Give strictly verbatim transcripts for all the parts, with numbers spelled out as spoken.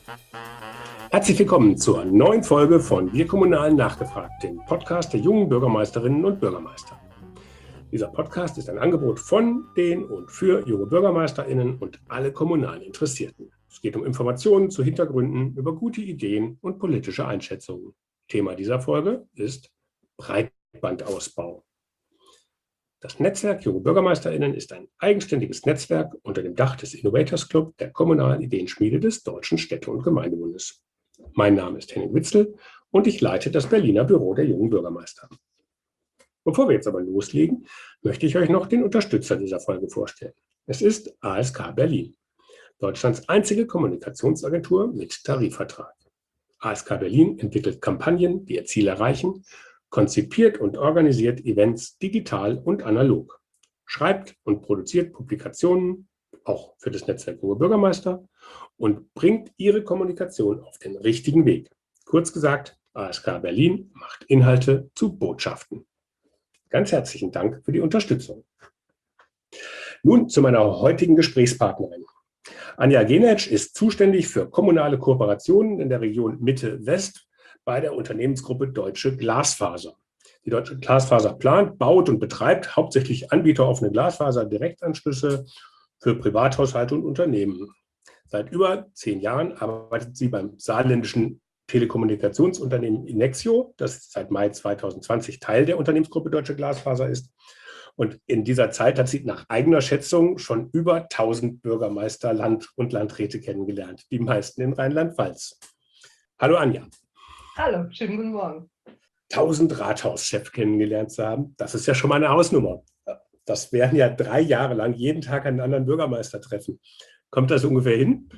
Herzlich willkommen zur neuen Folge von Wir Kommunalen nachgefragt, dem Podcast der jungen Bürgermeisterinnen und Bürgermeister. Dieser Podcast ist ein Angebot von, den und für junge BürgermeisterInnen und alle kommunalen Interessierten. Es geht um Informationen zu Hintergründen, über gute Ideen und politische Einschätzungen. Thema dieser Folge ist Breitbandausbau. Das Netzwerk Junge BürgermeisterInnen ist ein eigenständiges Netzwerk unter dem Dach des Innovators Club der kommunalen Ideenschmiede des Deutschen Städte- und Gemeindebundes. Mein Name ist Henning Witzel und ich leite das Berliner Büro der jungen Bürgermeister. Bevor wir jetzt aber loslegen, möchte ich euch noch den Unterstützer dieser Folge vorstellen. Es ist A S K Berlin, Deutschlands einzige Kommunikationsagentur mit Tarifvertrag. A S K Berlin entwickelt Kampagnen, die ihr Ziel erreichen, konzipiert und organisiert Events digital und analog, schreibt und produziert Publikationen, auch für das Netzwerk Junge Bürgermeister, und bringt ihre Kommunikation auf den richtigen Weg. Kurz gesagt, A S K Berlin macht Inhalte zu Botschaften. Ganz herzlichen Dank für die Unterstützung. Nun zu meiner heutigen Gesprächspartnerin. Anja Genetsch ist zuständig für kommunale Kooperationen in der Region Mitte-West bei der Unternehmensgruppe Deutsche Glasfaser. Die Deutsche Glasfaser plant, baut und betreibt hauptsächlich anbieteroffene Glasfaser-Direktanschlüsse für Privathaushalte und Unternehmen. Seit über zehn Jahren arbeitet sie beim saarländischen Telekommunikationsunternehmen Inexio, das seit Mai zweitausendzwanzig Teil der Unternehmensgruppe Deutsche Glasfaser ist. Und in dieser Zeit hat sie nach eigener Schätzung schon über tausend Bürgermeister, Land- und Landräte kennengelernt, die meisten in Rheinland-Pfalz. Hallo Anja. Hallo, schönen guten Morgen. tausend Rathauschefs kennengelernt zu haben, das ist ja schon mal eine Hausnummer. Das wären ja drei Jahre lang jeden Tag einen anderen Bürgermeister treffen. Kommt das ungefähr hin?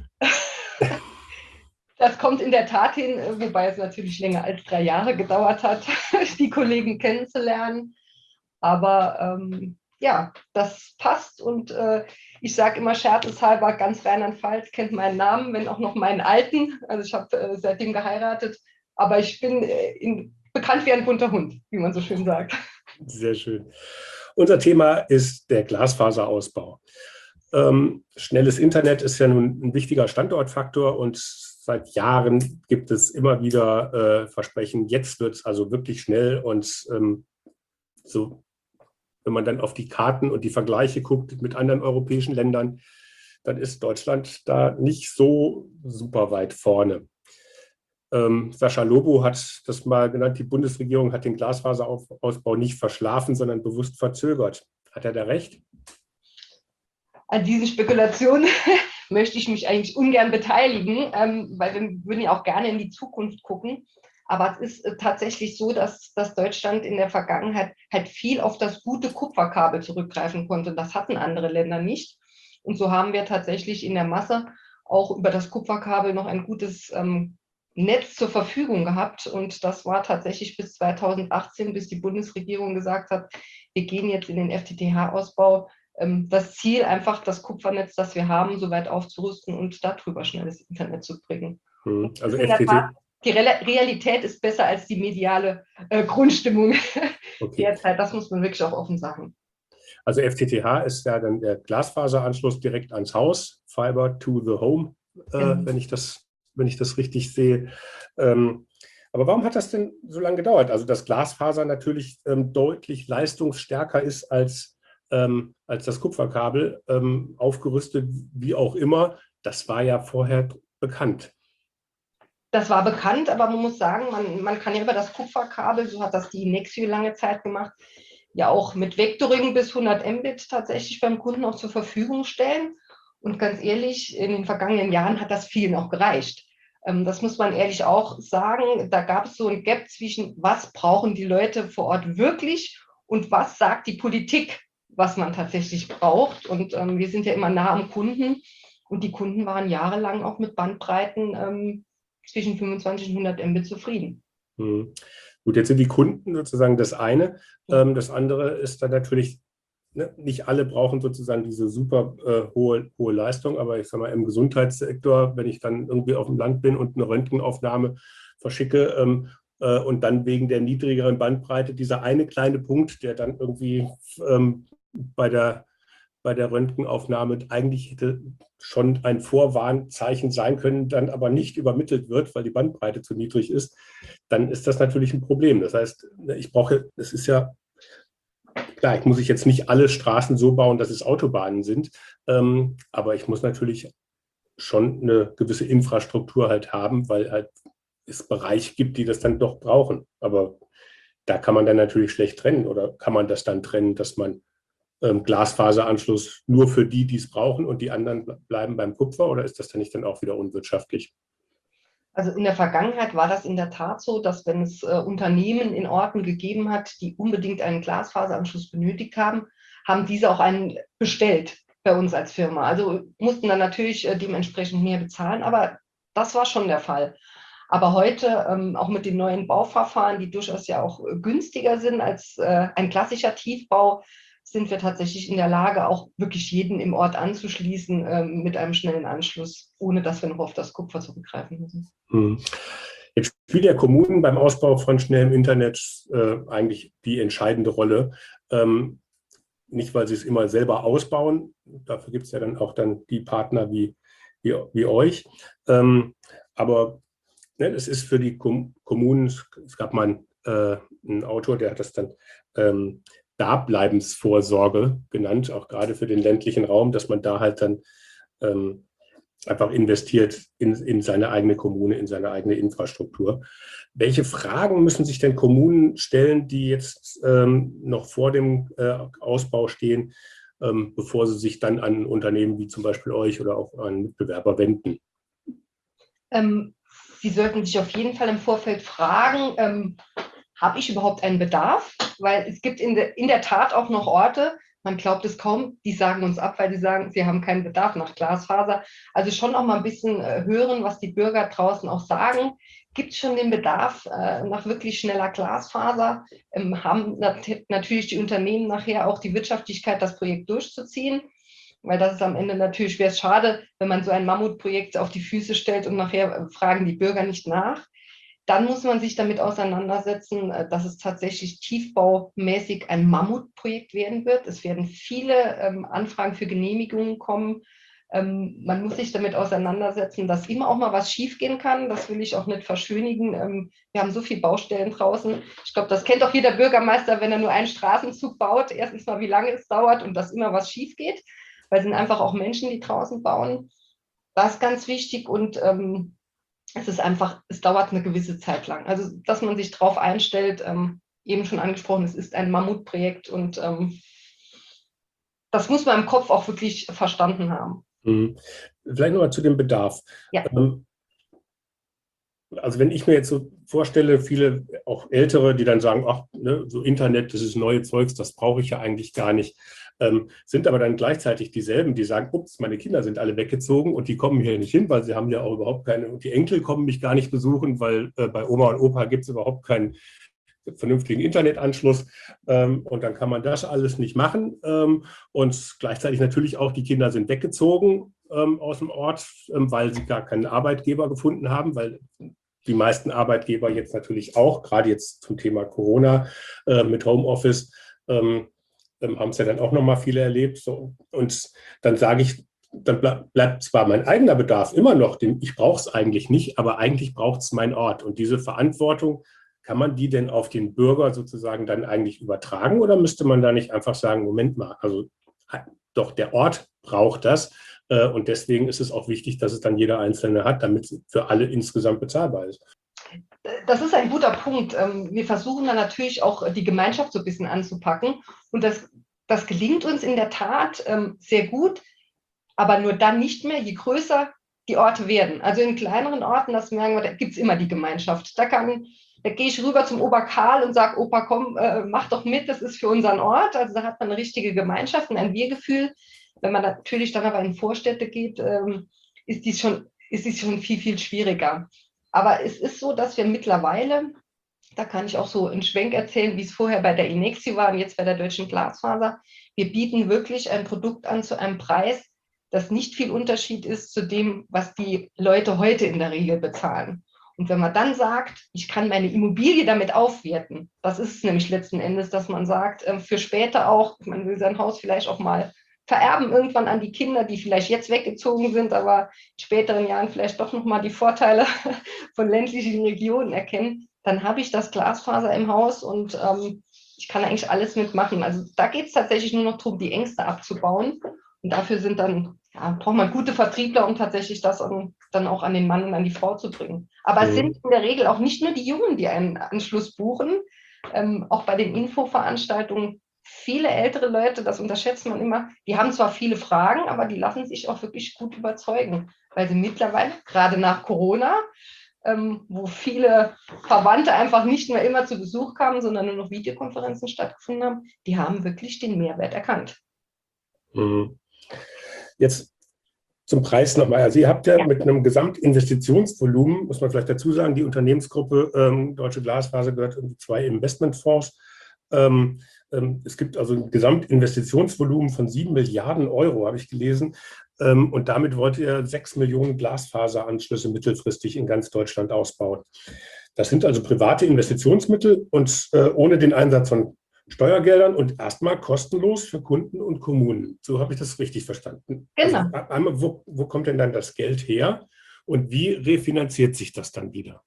Das kommt in der Tat hin, wobei es natürlich länger als drei Jahre gedauert hat, die Kollegen kennenzulernen. Aber ähm, ja, das passt und äh, ich sage immer scherzeshalber, ganz Rheinland-Pfalz kennt meinen Namen, wenn auch noch meinen alten. Also ich habe äh, seitdem geheiratet, aber ich bin äh, in, bekannt wie ein bunter Hund, wie man so schön sagt. Sehr schön. Unser Thema ist der Glasfaserausbau. Ähm, schnelles Internet ist ja nun ein wichtiger Standortfaktor und seit Jahren gibt es immer wieder äh, Versprechen, jetzt wird es also wirklich schnell und ähm, so, wenn man dann auf die Karten und die Vergleiche guckt mit anderen europäischen Ländern, dann ist Deutschland da nicht so super weit vorne. Ähm, Sascha Lobo hat das mal genannt, die Bundesregierung hat den Glasfaserausbau nicht verschlafen, sondern bewusst verzögert. Hat er da recht? An diesen Spekulationen möchte ich mich eigentlich ungern beteiligen, ähm, weil wir würden ja auch gerne in die Zukunft gucken. Aber es ist äh, tatsächlich so, dass, dass Deutschland in der Vergangenheit halt viel auf das gute Kupferkabel zurückgreifen konnte. Das hatten andere Länder nicht. Und so haben wir tatsächlich in der Masse auch über das Kupferkabel noch ein gutes ähm, Netz zur Verfügung gehabt. Und das war tatsächlich bis zweitausendachtzehn, bis die Bundesregierung gesagt hat, wir gehen jetzt in den F T T H-Ausbau. Das Ziel, einfach das Kupfernetz, das wir haben, so weit aufzurüsten und darüber schnelles Internet zu bringen. Hm, also F T T. Tat, die Realität ist besser als die mediale äh, Grundstimmung Okay. derzeit. Das muss man wirklich auch offen sagen. Also F T T H ist ja dann der Glasfaseranschluss direkt ans Haus, Fiber to the Home, äh, mhm. wenn ich das, wenn ich das richtig sehe. Ähm, aber warum hat das denn so lange gedauert? Also dass Glasfaser natürlich ähm, deutlich leistungsstärker ist als Ähm, als das Kupferkabel, ähm, aufgerüstet, wie auch immer, das war ja vorher bekannt. Das war bekannt, aber man muss sagen, man, man kann ja über das Kupferkabel, so hat das die Inexio lange Zeit gemacht, ja auch mit Vectoring bis hundert Mbit tatsächlich beim Kunden auch zur Verfügung stellen. Und ganz ehrlich, in den vergangenen Jahren hat das vielen auch gereicht. Ähm, das muss man ehrlich auch sagen. Da gab es so ein Gap zwischen, was brauchen die Leute vor Ort wirklich und was sagt die Politik, was man tatsächlich braucht. Und ähm, wir sind ja immer nah am Kunden. Und die Kunden waren jahrelang auch mit Bandbreiten ähm, zwischen fünfundzwanzig und hundert Mbit zufrieden. Hm. Gut, jetzt sind die Kunden sozusagen das eine. Ähm, das andere ist dann natürlich, ne, nicht alle brauchen sozusagen diese super äh, hohe, hohe Leistung. Aber ich sage mal, im Gesundheitssektor, wenn ich dann irgendwie auf dem Land bin und eine Röntgenaufnahme verschicke, ähm, äh, und dann wegen der niedrigeren Bandbreite dieser eine kleine Punkt, der dann irgendwie ähm, bei der bei der Röntgenaufnahme eigentlich hätte schon ein Vorwarnzeichen sein können, dann aber nicht übermittelt wird, weil die Bandbreite zu niedrig ist, dann ist das natürlich ein Problem. Das heißt, ich brauche, es ist ja, klar, ich muss ich jetzt nicht alle Straßen so bauen, dass es Autobahnen sind, ähm, aber ich muss natürlich schon eine gewisse Infrastruktur halt haben, weil halt es Bereiche gibt, die das dann doch brauchen. Aber da kann man dann natürlich schlecht trennen, oder kann man das dann trennen, dass man ähm, Glasfaseranschluss nur für die, die es brauchen, und die anderen bleiben beim Kupfer, oder ist das dann nicht dann auch wieder unwirtschaftlich? Also in der Vergangenheit war das in der Tat so, dass wenn es äh, Unternehmen in Orten gegeben hat, die unbedingt einen Glasfaseranschluss benötigt haben, haben diese auch einen bestellt bei uns als Firma. Also mussten dann natürlich äh, dementsprechend mehr bezahlen, aber das war schon der Fall. Aber heute, ähm, auch mit den neuen Bauverfahren, die durchaus ja auch äh, günstiger sind als äh, ein klassischer Tiefbau, sind wir tatsächlich in der Lage, auch wirklich jeden im Ort anzuschließen äh, mit einem schnellen Anschluss, ohne dass wir noch auf das Kupfer zurückgreifen müssen. Hm. Jetzt spielt ja Kommunen beim Ausbau von schnellem Internet äh, eigentlich die entscheidende Rolle. Ähm, nicht, weil sie es immer selber ausbauen, dafür gibt es ja dann auch dann die Partner wie, wie, wie euch. Ähm, aber ne, es ist für die Kom Kommunen, es gab mal äh, einen Autor, der hat das dann ähm, Dableibensvorsorge genannt, auch gerade für den ländlichen Raum, dass man da halt dann ähm, einfach investiert in, in seine eigene Kommune, in seine eigene Infrastruktur. Welche Fragen müssen sich denn Kommunen stellen, die jetzt ähm, noch vor dem äh, Ausbau stehen, ähm, bevor sie sich dann an Unternehmen wie zum Beispiel euch oder auch an Mitbewerber wenden? Ähm, Sie sollten sich auf jeden Fall im Vorfeld fragen, ähm, habe ich überhaupt einen Bedarf? Weil es gibt in, de, in der Tat auch noch Orte, man glaubt es kaum, die sagen uns ab, weil die sagen, sie haben keinen Bedarf nach Glasfaser. Also schon auch mal ein bisschen äh, hören, was die Bürger draußen auch sagen. Gibt es schon den Bedarf äh, nach wirklich schneller Glasfaser? Ähm, haben nat natürlich die Unternehmen nachher auch die Wirtschaftlichkeit, das Projekt durchzuziehen? Weil das ist am Ende natürlich, wäre es schade, wenn man so ein Mammutprojekt auf die Füße stellt und nachher fragen die Bürger nicht nach. Dann muss man sich damit auseinandersetzen, dass es tatsächlich tiefbaumäßig ein Mammutprojekt werden wird. Es werden viele ähm, Anfragen für Genehmigungen kommen. Ähm, man muss sich damit auseinandersetzen, dass immer auch mal was schiefgehen kann. Das will ich auch nicht verschönigen. Ähm, wir haben so viele Baustellen draußen. Ich glaube, das kennt auch jeder Bürgermeister, wenn er nur einen Straßenzug baut. Erstens mal, wie lange es dauert und dass immer was schief geht, weil es sind einfach auch Menschen, die draußen bauen. Das ist ganz wichtig, und ähm, es ist einfach, es dauert eine gewisse Zeit lang. Also, dass man sich darauf einstellt, ähm, eben schon angesprochen, es ist ein Mammutprojekt, und ähm, das muss man im Kopf auch wirklich verstanden haben. Mhm. Vielleicht nochmal zu dem Bedarf. Ja. Ähm, also wenn ich mir jetzt so vorstelle, viele auch Ältere, die dann sagen, ach, ne, so Internet, das ist neue Zeugs, das brauche ich ja eigentlich gar nicht, ähm, sind aber dann gleichzeitig dieselben, die sagen, ups, meine Kinder sind alle weggezogen und die kommen hier nicht hin, weil sie haben ja auch überhaupt keine, und die Enkel kommen mich gar nicht besuchen, weil äh, bei Oma und Opa gibt es überhaupt keinen vernünftigen Internetanschluss, ähm, und dann kann man das alles nicht machen, ähm, und gleichzeitig natürlich auch die Kinder sind weggezogen ähm, aus dem Ort, ähm, weil sie gar keinen Arbeitgeber gefunden haben, weil die meisten Arbeitgeber jetzt natürlich auch, gerade jetzt zum Thema Corona äh, mit Homeoffice, ähm, ähm, haben es ja dann auch nochmal viele erlebt. So. Und dann sage ich, dann bleib, bleibt zwar mein eigener Bedarf immer noch, den, ich brauche es eigentlich nicht, aber eigentlich braucht es mein Ort. Und diese Verantwortung, kann man die denn auf den Bürger sozusagen dann eigentlich übertragen, oder müsste man da nicht einfach sagen, Moment mal, also doch der Ort braucht das, äh, und deswegen ist es auch wichtig, dass es dann jeder Einzelne hat, damit es für alle insgesamt bezahlbar ist. Das ist ein guter Punkt. Wir versuchen dann natürlich auch die Gemeinschaft so ein bisschen anzupacken, und das, das gelingt uns in der Tat sehr gut, aber nur dann nicht mehr, je größer die Orte werden. Also in kleineren Orten, das merken wir, da gibt es immer die Gemeinschaft. Da kann Da gehe ich rüber zum Opa Karl und sage, Opa, komm, äh, mach doch mit, das ist für unseren Ort. Also da hat man eine richtige Gemeinschaft und ein Wir-Gefühl. Wenn man natürlich dann aber in Vorstädte geht, ähm, ist dies schon, ist dies schon viel, viel schwieriger. Aber es ist so, dass wir mittlerweile, da kann ich auch so einen Schwenk erzählen, wie es vorher bei der Inexi war und jetzt bei der Deutschen Glasfaser, wir bieten wirklich ein Produkt an zu einem Preis, das nicht viel Unterschied ist zu dem, was die Leute heute in der Regel bezahlen. Und wenn man dann sagt, ich kann meine Immobilie damit aufwerten, das ist es nämlich letzten Endes, dass man sagt, für später auch, man will sein Haus vielleicht auch mal vererben irgendwann an die Kinder, die vielleicht jetzt weggezogen sind, aber in späteren Jahren vielleicht doch nochmal die Vorteile von ländlichen Regionen erkennen, dann habe ich das Glasfaser im Haus und ähm, ich kann eigentlich alles mitmachen. Also da geht es tatsächlich nur noch darum, die Ängste abzubauen. Und dafür sind dann, ja, braucht man gute Vertriebler, um tatsächlich das an, dann auch an den Mann und an die Frau zu bringen. Aber mhm. es sind in der Regel auch nicht nur die Jungen, die einen Anschluss buchen. Ähm, auch bei den Infoveranstaltungen viele ältere Leute, das unterschätzt man immer, die haben zwar viele Fragen, aber die lassen sich auch wirklich gut überzeugen, weil sie mittlerweile, gerade nach Corona, ähm, wo viele Verwandte einfach nicht mehr immer zu Besuch kamen, sondern nur noch Videokonferenzen stattgefunden haben, die haben wirklich den Mehrwert erkannt. Mhm. Jetzt zum Preis nochmal. Also ihr habt ja, ja mit einem Gesamtinvestitionsvolumen, muss man vielleicht dazu sagen, die Unternehmensgruppe ähm, Deutsche Glasfaser gehört in zwei Investmentfonds. Ähm, ähm, es gibt also ein Gesamtinvestitionsvolumen von sieben Milliarden Euro, habe ich gelesen. Ähm, und damit wollt ihr sechs Millionen Glasfaseranschlüsse mittelfristig in ganz Deutschland ausbauen. Das sind also private Investitionsmittel und äh, ohne den Einsatz von Steuergeldern und erstmal kostenlos für Kunden und Kommunen. So habe ich das richtig verstanden. Genau. Also einmal, wo, wo kommt denn dann das Geld her und wie refinanziert sich das dann wieder?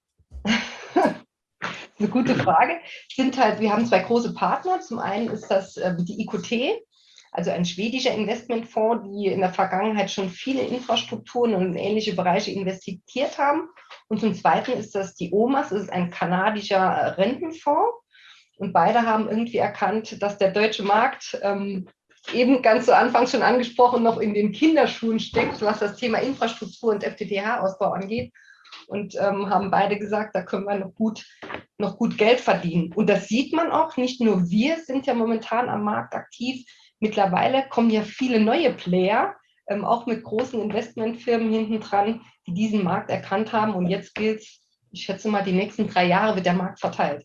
Eine gute Frage. Sind halt, wir haben zwei große Partner. Zum einen ist das äh, die I K T, also ein schwedischer Investmentfonds, die in der Vergangenheit schon viele Infrastrukturen und ähnliche Bereiche investiert haben. Und zum Zweiten ist das die O M A S, das ist ein kanadischer Rentenfonds. Und beide haben irgendwie erkannt, dass der deutsche Markt ähm, eben ganz zu Anfang schon angesprochen noch in den Kinderschuhen steckt, was das Thema Infrastruktur und F T T H-Ausbau angeht. Und ähm, haben beide gesagt, da können wir noch gut, noch gut Geld verdienen. Und das sieht man auch, nicht nur wir sind ja momentan am Markt aktiv. Mittlerweile kommen ja viele neue Player, ähm, auch mit großen Investmentfirmen hinten dran, die diesen Markt erkannt haben. Und jetzt gilt es, ich schätze mal, die nächsten drei Jahre wird der Markt verteilt.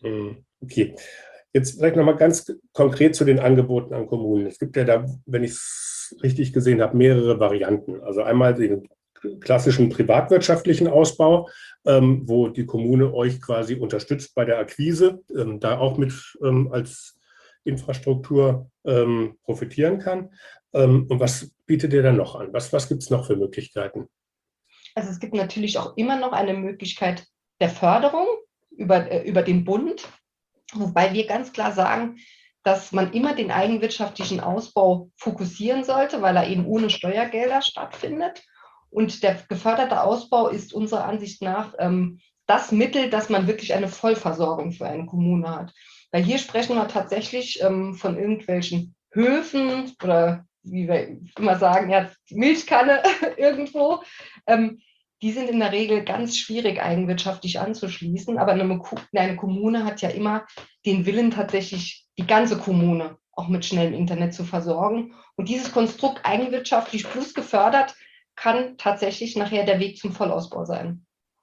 Okay. Jetzt vielleicht nochmal ganz konkret zu den Angeboten an Kommunen. Es gibt ja da, wenn ich es richtig gesehen habe, mehrere Varianten. Also einmal den klassischen privatwirtschaftlichen Ausbau, ähm, wo die Kommune euch quasi unterstützt bei der Akquise, ähm, da auch mit ähm, als Infrastruktur ähm, profitieren kann. Ähm, und was bietet ihr dann noch an? Was, was gibt es noch für Möglichkeiten? Also es gibt natürlich auch immer noch eine Möglichkeit der Förderung über, äh, über den Bund, wobei wir ganz klar sagen, dass man immer den eigenwirtschaftlichen Ausbau fokussieren sollte, weil er eben ohne Steuergelder stattfindet. Und der geförderte Ausbau ist unserer Ansicht nach ähm, das Mittel, dass man wirklich eine Vollversorgung für eine Kommune hat. Weil hier sprechen wir tatsächlich ähm, von irgendwelchen Höfen oder wie wir immer sagen, ja, die Milchkanne irgendwo. Ähm, die sind in der Regel ganz schwierig eigenwirtschaftlich anzuschließen. Aber eine, eine Kommune hat ja immer den Willen, tatsächlich die ganze Kommune auch mit schnellem Internet zu versorgen. Und dieses Konstrukt eigenwirtschaftlich plus gefördert kann tatsächlich nachher der Weg zum Vollausbau sein.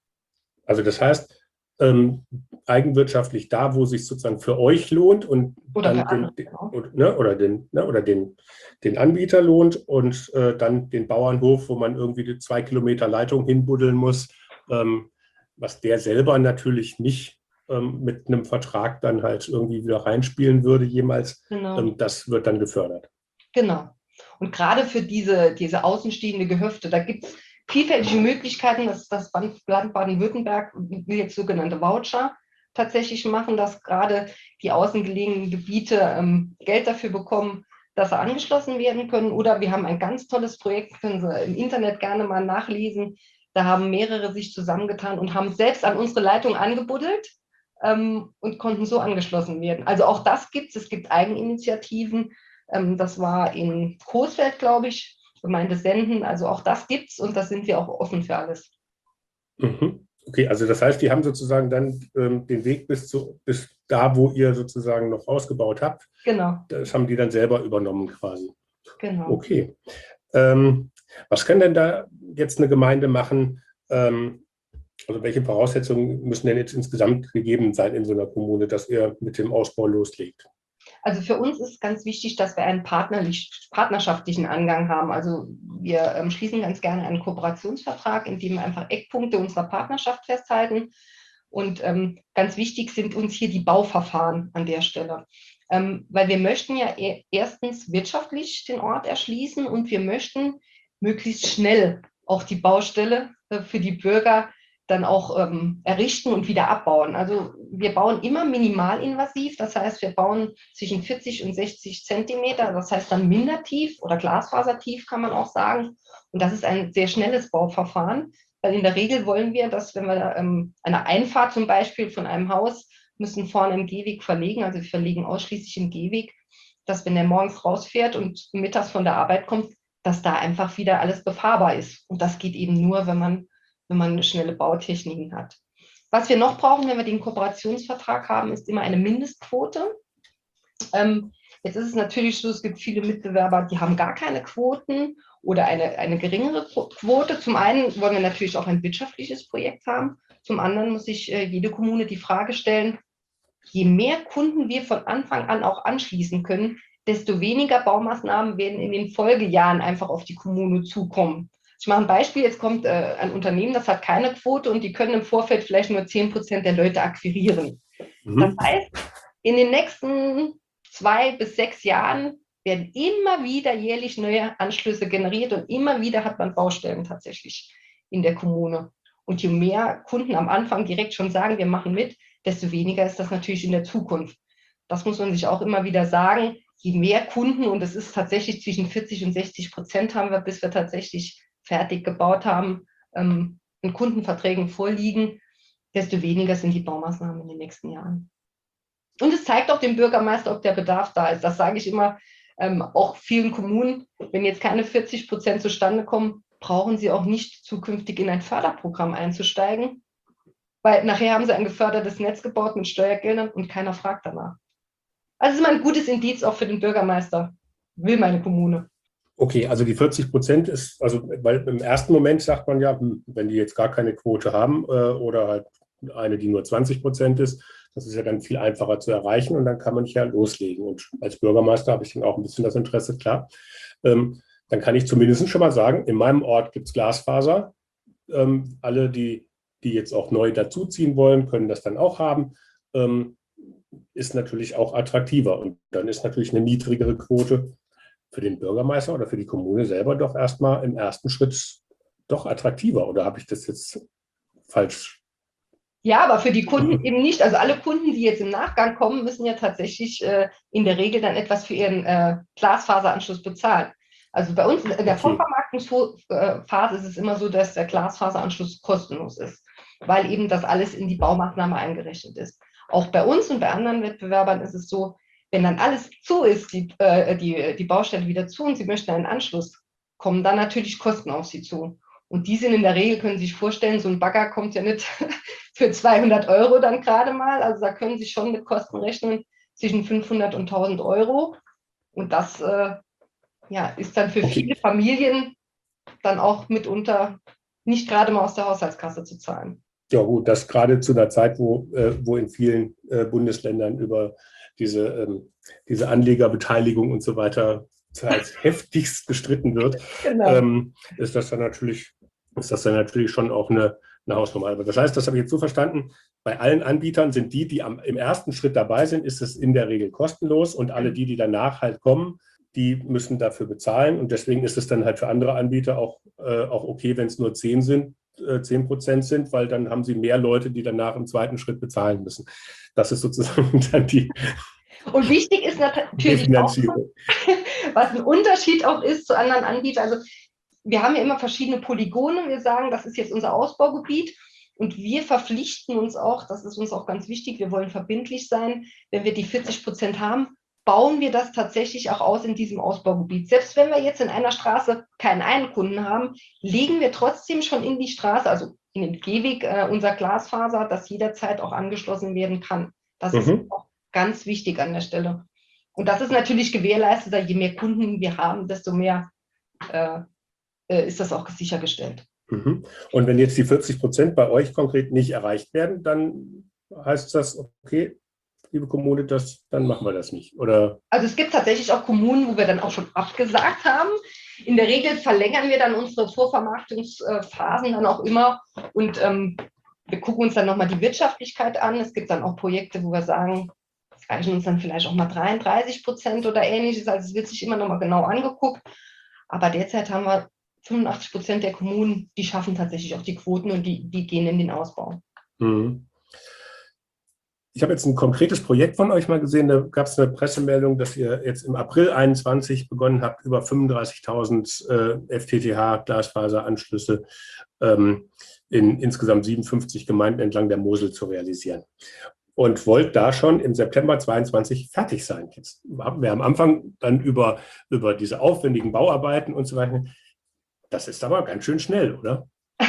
Also das heißt, ähm, eigenwirtschaftlich da, wo es sich sozusagen für euch lohnt und oder dann andere, den, genau. den, ne, oder, den, ne, oder den, den Anbieter lohnt und äh, dann den Bauernhof, wo man irgendwie die zwei Kilometer Leitung hinbuddeln muss, ähm, was der selber natürlich nicht ähm, mit einem Vertrag dann halt irgendwie wieder reinspielen würde jemals. Genau. Ähm, das wird dann gefördert. Genau. Und gerade für diese, diese außenstehende Gehöfte, da gibt es vielfältige Möglichkeiten. Das, das Land Baden-Württemberg will jetzt sogenannte Voucher tatsächlich machen, dass gerade die außengelegenen Gebiete ähm, Geld dafür bekommen, dass sie angeschlossen werden können. Oder wir haben ein ganz tolles Projekt, können Sie im Internet gerne mal nachlesen. Da haben mehrere sich zusammengetan und haben selbst an unsere Leitung angebuddelt ähm, und konnten so angeschlossen werden. Also auch das gibt es. Es gibt Eigeninitiativen. Ähm, das war in Coesfeld, glaube ich, Gemeinde Senden. Also auch das gibt es und da sind wir auch offen für alles. Mhm. Okay, also das heißt, die haben sozusagen dann ähm, den Weg bis, zu, bis da, wo ihr sozusagen noch ausgebaut habt. Genau. Das haben die dann selber übernommen quasi. Genau. Okay. Ähm, was kann denn da jetzt eine Gemeinde machen? Ähm, also welche Voraussetzungen müssen denn jetzt insgesamt gegeben sein in so einer Kommune, dass ihr mit dem Ausbau loslegt? Also für uns ist ganz wichtig, dass wir einen partnerschaftlichen Angang haben. Also wir ähm, schließen ganz gerne einen Kooperationsvertrag, in dem wir einfach Eckpunkte unserer Partnerschaft festhalten. Und ähm, ganz wichtig sind uns hier die Bauverfahren an der Stelle. Ähm, weil wir möchten ja e- erstens wirtschaftlich den Ort erschließen und wir möchten möglichst schnell auch die Baustelle äh, für die Bürger dann auch ähm, errichten und wieder abbauen. Also wir bauen immer minimalinvasiv, das heißt, wir bauen zwischen vierzig und sechzig Zentimeter, das heißt dann mindertief oder glasfasertief kann man auch sagen. Und das ist ein sehr schnelles Bauverfahren, weil in der Regel wollen wir, dass wenn wir ähm, eine Einfahrt zum Beispiel von einem Haus müssen vorne im Gehweg verlegen, also wir verlegen ausschließlich im Gehweg, dass wenn der morgens rausfährt und mittags von der Arbeit kommt, dass da einfach wieder alles befahrbar ist. Und das geht eben nur, wenn man wenn man schnelle Bautechniken hat. Was wir noch brauchen, wenn wir den Kooperationsvertrag haben, ist immer eine Mindestquote. Ähm, jetzt ist es natürlich so, es gibt viele Mitbewerber, die haben gar keine Quoten oder eine, eine geringere Quote. Zum einen wollen wir natürlich auch ein wirtschaftliches Projekt haben. Zum anderen muss sich äh, jede Kommune die Frage stellen, je mehr Kunden wir von Anfang an auch anschließen können, desto weniger Baumaßnahmen werden in den Folgejahren einfach auf die Kommune zukommen. Ich mache ein Beispiel, jetzt kommt äh, ein Unternehmen, das hat keine Quote und die können im Vorfeld vielleicht nur zehn Prozent der Leute akquirieren. Mhm. Das heißt, in den nächsten zwei bis sechs Jahren werden immer wieder jährlich neue Anschlüsse generiert und immer wieder hat man Baustellen tatsächlich in der Kommune. Und je mehr Kunden am Anfang direkt schon sagen, wir machen mit, desto weniger ist das natürlich in der Zukunft. Das muss man sich auch immer wieder sagen. Je mehr Kunden, und es ist tatsächlich zwischen vierzig und sechzig Prozent haben wir, bis wir tatsächlich fertig gebaut haben, ähm, in Kundenverträgen vorliegen, desto weniger sind die Baumaßnahmen in den nächsten Jahren. Und es zeigt auch dem Bürgermeister, ob der Bedarf da ist. Das sage ich immer ähm, auch vielen Kommunen. Wenn jetzt keine vierzig Prozent zustande kommen, brauchen sie auch nicht zukünftig in ein Förderprogramm einzusteigen, weil nachher haben sie ein gefördertes Netz gebaut mit Steuergeldern und keiner fragt danach. Also es ist mal ein gutes Indiz auch für den Bürgermeister. Will meine Kommune. Okay, also die vierzig Prozent ist, also weil im ersten Moment sagt man ja, wenn die jetzt gar keine Quote haben äh, oder halt eine, die nur zwanzig Prozent ist, das ist ja dann viel einfacher zu erreichen und dann kann man ja loslegen. Und als Bürgermeister habe ich dann auch ein bisschen das Interesse, klar. Ähm, dann kann ich zumindest schon mal sagen, in meinem Ort gibt es Glasfaser. Ähm, alle, die, die jetzt auch neu dazuziehen wollen, können das dann auch haben. Ähm, ist natürlich auch attraktiver und dann ist natürlich eine niedrigere Quote für den Bürgermeister oder für die Kommune selber doch erstmal im ersten Schritt doch attraktiver. Oder habe ich das jetzt falsch? Ja, aber für die Kunden eben nicht. Also alle Kunden, die jetzt im Nachgang kommen, müssen ja tatsächlich äh, in der Regel dann etwas für ihren äh, Glasfaseranschluss bezahlen. Also bei uns in der okay. Vorvermarktungsphase ist es immer so, dass der Glasfaseranschluss kostenlos ist, weil eben das alles in die Baumaßnahme eingerechnet ist. Auch bei uns und bei anderen Wettbewerbern ist es so, wenn dann alles zu ist, die, äh, die, die Baustelle wieder zu und Sie möchten einen Anschluss, kommen dann natürlich Kosten auf Sie zu. Und die sind in der Regel, können Sie sich vorstellen, so ein Bagger kommt ja nicht für zweihundert Euro dann gerade mal. Also da können Sie schon mit Kosten rechnen zwischen fünfhundert und tausend Euro. Und das äh, ja, ist dann für okay. viele Familien dann auch mitunter nicht gerade mal aus der Haushaltskasse zu zahlen. Ja gut, das gerade zu einer Zeit, wo, äh, wo in vielen äh, Bundesländern über diese, ähm, diese Anlegerbeteiligung und so weiter als heftigst gestritten wird, genau. ähm, ist das dann natürlich, ist das dann natürlich schon auch eine, eine Hausnummer. Aber das heißt, das habe ich jetzt so verstanden, bei allen Anbietern sind die, die am, im ersten Schritt dabei sind, ist es in der Regel kostenlos und alle die, die danach halt kommen, die müssen dafür bezahlen und deswegen ist es dann halt für andere Anbieter auch, äh, auch okay, wenn es nur zehn sind, zehn Prozent sind, weil dann haben sie mehr Leute, die danach im zweiten Schritt bezahlen müssen. Das ist sozusagen dann die Und wichtig ist natürlich auch, was ein Unterschied auch ist zu anderen Anbietern. Also wir haben ja immer verschiedene Polygone. Wir sagen, das ist jetzt unser Ausbaugebiet und wir verpflichten uns auch, das ist uns auch ganz wichtig, wir wollen verbindlich sein, wenn wir die vierzig Prozent haben, bauen wir das tatsächlich auch aus in diesem Ausbaugebiet. Selbst wenn wir jetzt in einer Straße keinen einen Kunden haben, legen wir trotzdem schon in die Straße, also in den Gehweg, äh, unser Glasfaser, das jederzeit auch angeschlossen werden kann. Das mhm. ist auch ganz wichtig an der Stelle. Und das ist natürlich gewährleistet, je mehr Kunden wir haben, desto mehr äh, äh, ist das auch sichergestellt. Mhm. Und wenn jetzt die vierzig Prozent bei euch konkret nicht erreicht werden, dann heißt das, okay, liebe Kommune, das, dann machen wir das nicht, oder? Also es gibt tatsächlich auch Kommunen, wo wir dann auch schon abgesagt haben. In der Regel verlängern wir dann unsere Vorvermarktungsphasen dann auch immer und ähm, wir gucken uns dann nochmal die Wirtschaftlichkeit an. Es gibt dann auch Projekte, wo wir sagen, reichen uns dann vielleicht auch mal dreiunddreißig Prozent oder ähnliches. Also es wird sich immer noch mal genau angeguckt. Aber derzeit haben wir fünfundachtzig Prozent der Kommunen, die schaffen tatsächlich auch die Quoten und die, die gehen in den Ausbau. Mhm. Ich habe jetzt ein konkretes Projekt von euch mal gesehen. Da gab es eine Pressemeldung, dass ihr jetzt im April einundzwanzig begonnen habt, über fünfunddreißigtausend äh, F T T H-Glasfaseranschlüsse ähm, in insgesamt siebenundfünfzig Gemeinden entlang der Mosel zu realisieren. Und wollt da schon im September zweiundzwanzig fertig sein. Jetzt haben wir am Anfang dann über, über diese aufwendigen Bauarbeiten und so weiter. Das ist aber ganz schön schnell, oder?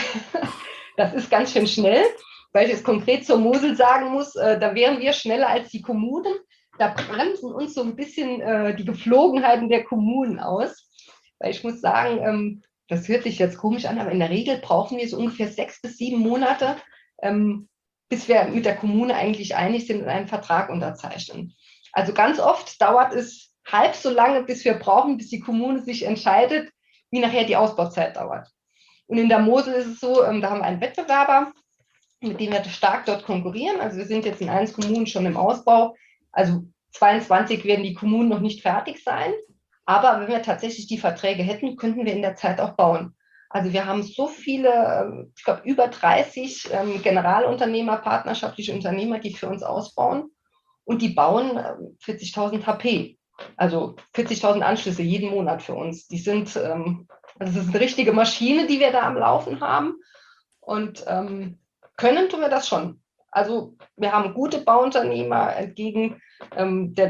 Das ist ganz schön schnell. Weil ich es konkret zur Mosel sagen muss, äh, da wären wir schneller als die Kommunen. Da bremsen uns so ein bisschen äh, die Geflogenheiten der Kommunen aus. Weil ich muss sagen, ähm, das hört sich jetzt komisch an, aber in der Regel brauchen wir so ungefähr sechs bis sieben Monate, ähm, bis wir mit der Kommune eigentlich einig sind und einen Vertrag unterzeichnen. Also ganz oft dauert es halb so lange, bis wir brauchen, bis die Kommune sich entscheidet, wie nachher die Ausbauzeit dauert. Und in der Mosel ist es so, ähm, da haben wir einen Wettbewerber, mit dem wir stark dort konkurrieren. Also wir sind jetzt in eins Kommunen schon im Ausbau. Also zweiundzwanzig werden die Kommunen noch nicht fertig sein. Aber wenn wir tatsächlich die Verträge hätten, könnten wir in der Zeit auch bauen. Also wir haben so viele, ich glaube über dreißig ähm, Generalunternehmer, partnerschaftliche Unternehmer, die für uns ausbauen. Und die bauen äh, vierzigtausend H P. Also vierzigtausend Anschlüsse jeden Monat für uns. Die sind, ähm, also das ist eine richtige Maschine, die wir da am Laufen haben. Und ähm, können tun wir das schon. Also wir haben gute Bauunternehmer entgegen ähm, der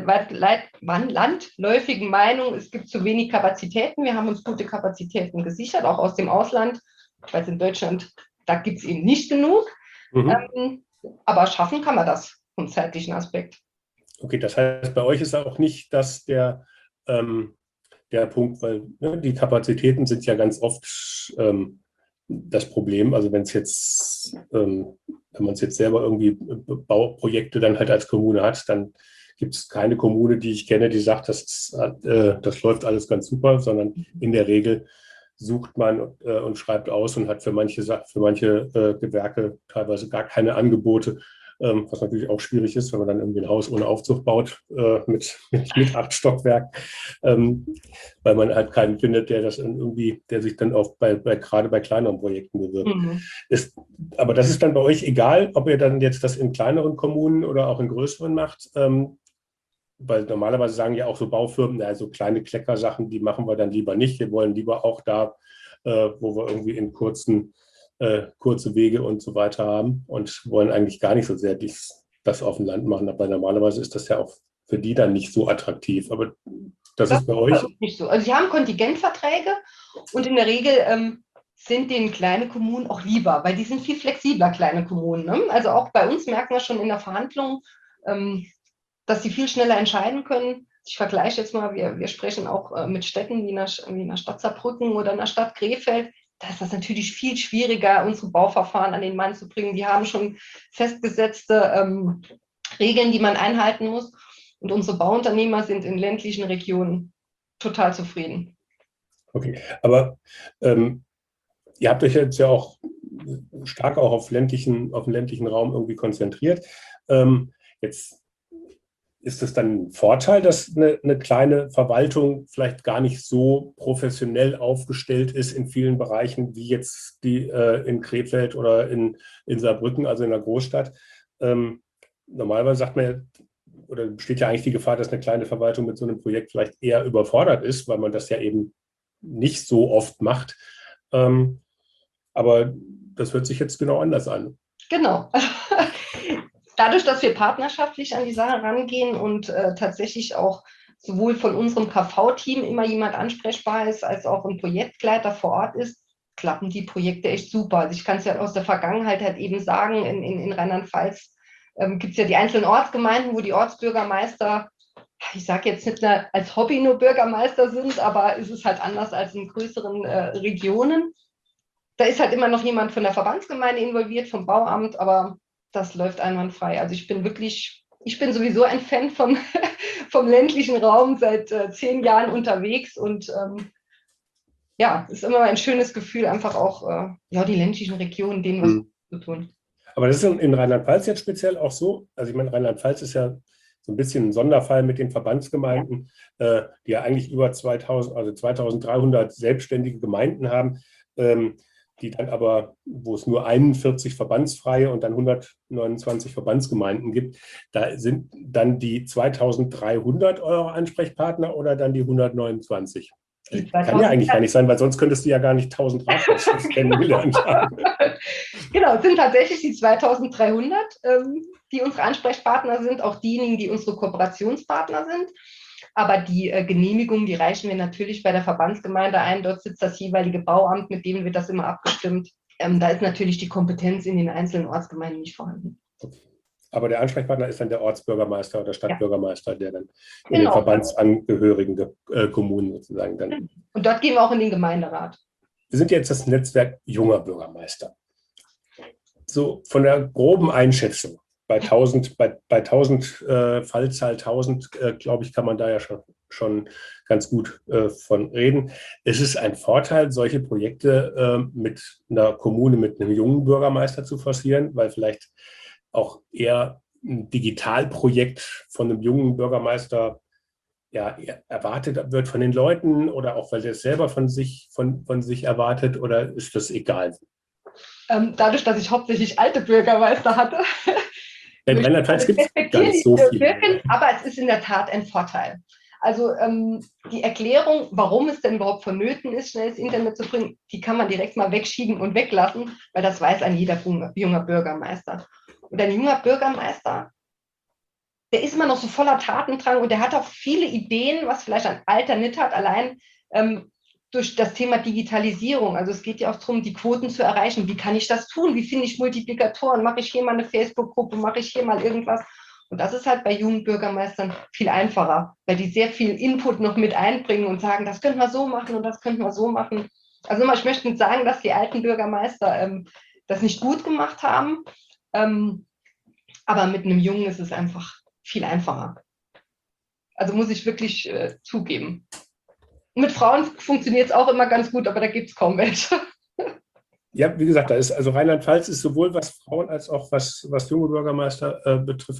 landläufigen Meinung, es gibt zu wenig Kapazitäten. Wir haben uns gute Kapazitäten gesichert, auch aus dem Ausland. Ich weiß, in Deutschland, da gibt es eben nicht genug. Mhm. Ähm, aber schaffen kann man das vom zeitlichen Aspekt. Okay, das heißt, bei euch ist auch nicht das der, ähm, der Punkt, weil ne, die Kapazitäten sind ja ganz oft ähm, das Problem. Also wenn es jetzt, ähm, wenn man es jetzt selber irgendwie Bauprojekte dann halt als Kommune hat, dann gibt es keine Kommune, die ich kenne, die sagt, das, äh, das läuft alles ganz super, sondern in der Regel sucht man äh, und schreibt aus und hat für manche, für manche äh, Gewerke teilweise gar keine Angebote, ähm, was natürlich auch schwierig ist, wenn man dann irgendwie ein Haus ohne Aufzug baut äh, mit, mit acht Stockwerken, ähm, weil man halt keinen findet, der das irgendwie, der sich dann auch bei, bei gerade bei kleineren Projekten bewirbt. Mhm. Ist, aber das ist dann bei euch egal, ob ihr dann jetzt das in kleineren Kommunen oder auch in größeren macht. Ähm, weil normalerweise sagen ja auch so Baufirmen, also kleine Kleckersachen, die machen wir dann lieber nicht. Wir wollen lieber auch da, äh, wo wir irgendwie in kurzen, äh, kurze Wege und so weiter haben und wollen eigentlich gar nicht so sehr dies, das auf dem Land machen. Aber normalerweise ist das ja auch für die dann nicht so attraktiv. Aber das, das ist bei euch nicht so. Also sie haben Kontingentverträge und in der Regel ähm, sind den kleine Kommunen auch lieber, weil die sind viel flexibler, kleine Kommunen. Ne? Also auch bei uns merken wir schon in der Verhandlung, ähm, dass sie viel schneller entscheiden können. Ich vergleiche jetzt mal, wir, wir sprechen auch äh, mit Städten wie in, der, wie in der Stadt Saarbrücken oder in der Stadt Krefeld. Da ist das natürlich viel schwieriger, unsere Bauverfahren an den Mann zu bringen. Die haben schon festgesetzte ähm, Regeln, die man einhalten muss. Und unsere Bauunternehmer sind in ländlichen Regionen total zufrieden. Okay, aber ähm, ihr habt euch jetzt ja auch stark auch auf, ländlichen, auf den ländlichen Raum irgendwie konzentriert. Ähm, jetzt ist es dann ein Vorteil, dass eine, eine kleine Verwaltung vielleicht gar nicht so professionell aufgestellt ist in vielen Bereichen wie jetzt die äh, in Krefeld oder in, in Saarbrücken, also in der Großstadt. Ähm, normalerweise sagt man ja, oder besteht ja eigentlich die Gefahr, dass eine kleine Verwaltung mit so einem Projekt vielleicht eher überfordert ist, weil man das ja eben nicht so oft macht. Ähm, aber das hört sich jetzt genau anders an. Genau. Dadurch, dass wir partnerschaftlich an die Sache rangehen und äh, tatsächlich auch sowohl von unserem K V-Team immer jemand ansprechbar ist, als auch ein Projektleiter vor Ort ist, klappen die Projekte echt super. Also ich kann es ja aus der Vergangenheit halt eben sagen, in, in, in Rheinland-Pfalz ähm, gibt es ja die einzelnen Ortsgemeinden, wo die Ortsbürgermeister, ich sage jetzt nicht mehr als Hobby nur Bürgermeister sind, aber es ist halt anders als in größeren äh, Regionen. Da ist halt immer noch jemand von der Verbandsgemeinde involviert, vom Bauamt, aber das läuft einwandfrei. Also ich bin wirklich, ich bin sowieso ein Fan vom, vom ländlichen Raum, seit äh, zehn Jahren unterwegs und ähm, ja, es ist immer ein schönes Gefühl, einfach auch äh, ja, die ländlichen Regionen, denen was mhm. zu tun. Aber das ist in Rheinland-Pfalz jetzt speziell auch so. Also ich meine, Rheinland-Pfalz ist ja so ein bisschen ein Sonderfall mit den Verbandsgemeinden, äh, die ja eigentlich über zweitausend, also zweitausenddreihundert selbstständige Gemeinden haben, ähm, die dann aber, wo es nur einundvierzig verbandsfreie und dann hundertneunundzwanzig Verbandsgemeinden gibt, da sind dann die zweitausenddreihundert eure Ansprechpartner oder dann die hundertneunundzwanzig? Die Kann ja eigentlich gar nicht sein, weil sonst könntest du ja gar nicht tausend Ratschluss kennengelernt haben. Genau, es sind tatsächlich die zweitausenddreihundert, ähm, die unsere Ansprechpartner sind, auch diejenigen, die unsere Kooperationspartner sind. Aber die äh, Genehmigung, die reichen wir natürlich bei der Verbandsgemeinde ein. Dort sitzt das jeweilige Bauamt, mit dem wird das immer abgestimmt. Ähm, da ist natürlich die Kompetenz in den einzelnen Ortsgemeinden nicht vorhanden. Okay. Aber der Ansprechpartner ist dann der Ortsbürgermeister oder Stadtbürgermeister, ja. der dann in genau. den verbandsangehörigen äh, Kommunen sozusagen dann. Und dort gehen wir auch in den Gemeinderat. Wir sind jetzt das Netzwerk junger Bürgermeister. So von der groben Einschätzung, bei tausend, bei, bei tausend äh, Fallzahl tausend, äh, glaube ich, kann man da ja schon, schon ganz gut äh, von reden. Es ist ein Vorteil, solche Projekte äh, mit einer Kommune, mit einem jungen Bürgermeister zu forcieren, weil vielleicht auch eher ein Digitalprojekt von einem jungen Bürgermeister ja, erwartet wird von den Leuten oder auch, weil der es selber von sich, von, von sich erwartet, oder ist das egal? Ähm, dadurch, dass ich hauptsächlich alte Bürgermeister hatte, in Rheinland-Pfalz gibt es gar nicht so viel. Wirken, aber es ist in der Tat ein Vorteil. Also ähm, die Erklärung, warum es denn überhaupt vonnöten ist, schnell ins Internet zu bringen, die kann man direkt mal wegschieben und weglassen, weil das weiß ein jeder junger Bürgermeister. Und ein junger Bürgermeister, der ist immer noch so voller Tatendrang und der hat auch viele Ideen, was vielleicht ein Alter nicht hat, allein ähm, durch das Thema Digitalisierung. Also es geht ja auch darum, die Quoten zu erreichen. Wie kann ich das tun? Wie finde ich Multiplikatoren? Mache ich hier mal eine Facebook-Gruppe? Mache ich hier mal irgendwas? Und das ist halt bei jungen Bürgermeistern viel einfacher, weil die sehr viel Input noch mit einbringen und sagen, das könnten wir so machen und das könnten wir so machen. Also ich möchte nicht sagen, dass die alten Bürgermeister ähm, das nicht gut gemacht haben, ähm, aber mit einem Jungen ist es einfach viel einfacher. Also muss ich wirklich äh, zugeben. Mit Frauen funktioniert es auch immer ganz gut, aber da gibt es kaum welche. Ja, wie gesagt, da ist also Rheinland-Pfalz ist sowohl was Frauen als auch was, was junge Bürgermeister äh, betrifft,